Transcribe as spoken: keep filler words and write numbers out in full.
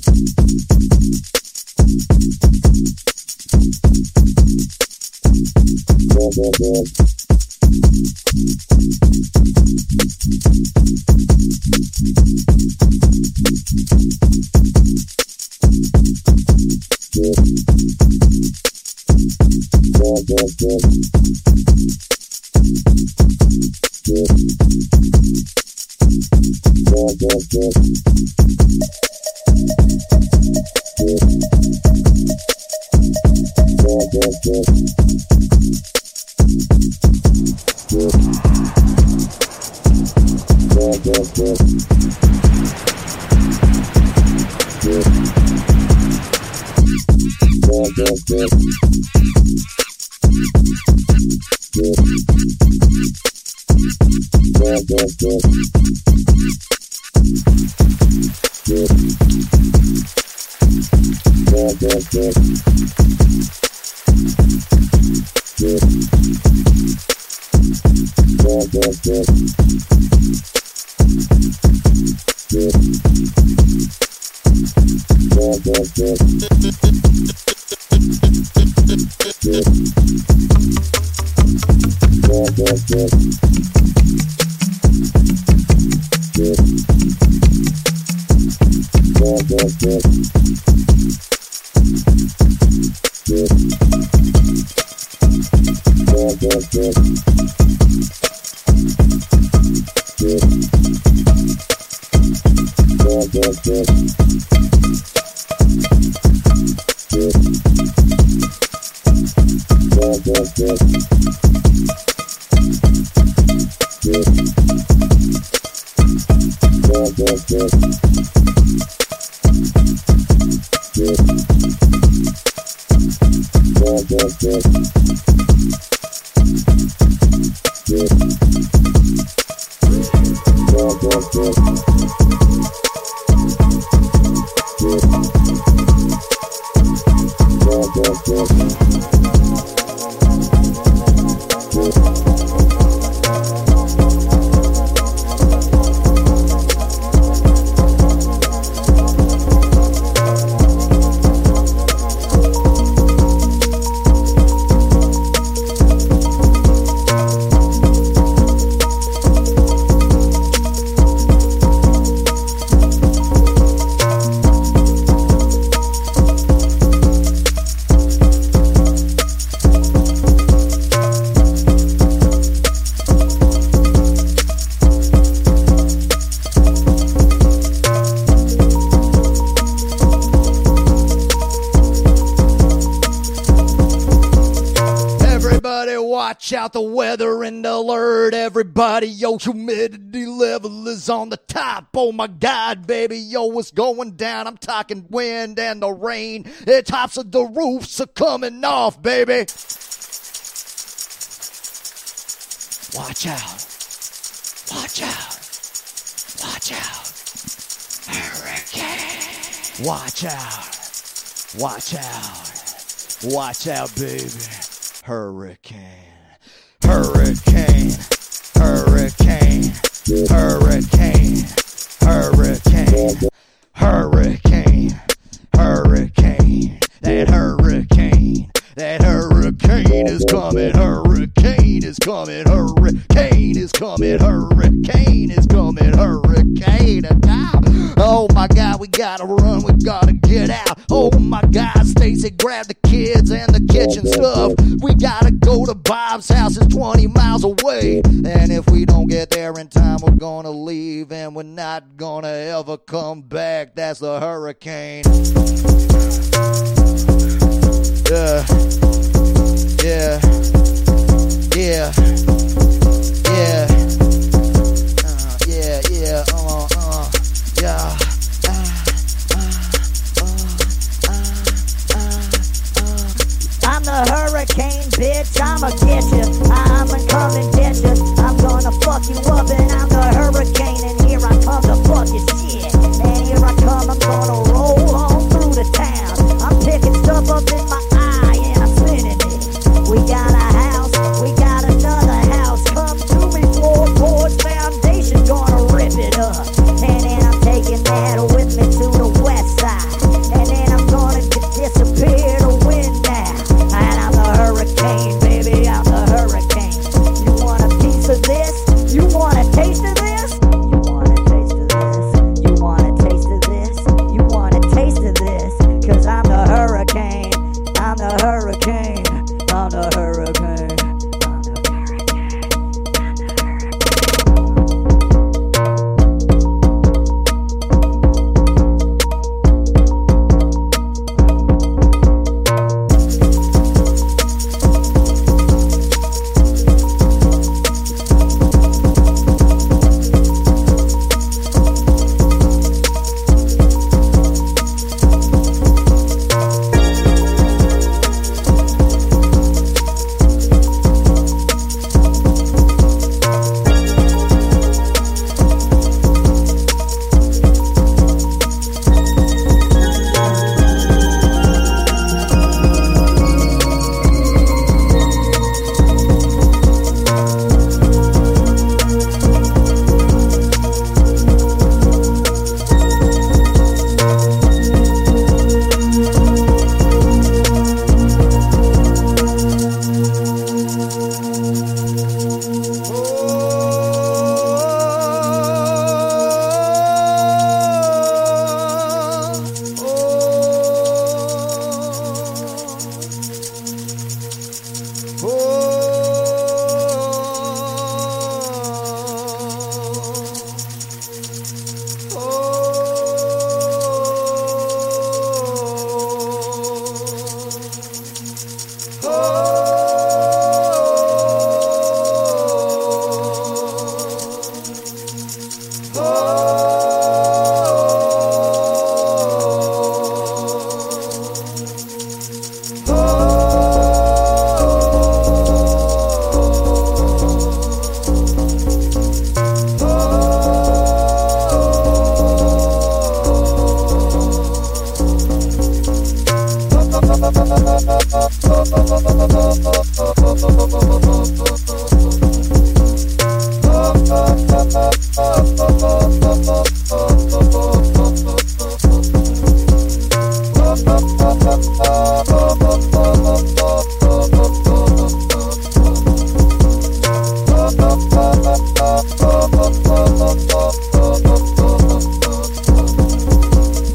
Watch out, the weather and alert, everybody, yo, humidity level is on the top. Oh my God, baby, yo, what's going down? I'm talking wind and the rain. The tops of the roofs are coming off, baby. Watch out. Watch out. Watch out. Hurricane. Watch out. Watch out. Watch out, baby. Hurricane. Hurricane, hurricane, hurricane, hurricane, hurricane, hurricane, that hurricane, that hurricane is coming, hurricane is coming, hurricane is coming, hurricane is coming, hurricane attack. Oh my God, we gotta run, we gotta get out. Oh my God, Stacy, grab the kids and the kitchen stuff. We gotta go to Bob's house, it's twenty miles away. And if we don't get there in time, we're gonna leave and we're not gonna ever come back. That's the hurricane. Yeah. Yeah. Yeah. Yeah. Uh, yeah, yeah, uh, uh, yeah. I'm the hurricane, bitch, I'ma get you. I'ma come and get you. I'm gonna fuck you up and I'm the hurricane. And here I come to fuck your shit. And here I come, I'm gonna roll on through the town. I'm picking stuff up in my eye and I'm spinning it. We got a house, we got another house. Come to me, floorboards, foundation, gonna rip it up. And then I'm taking that with me to the west side. Fuck, fuck, fuck, fuck, fuck, fuck, fuck, fuck.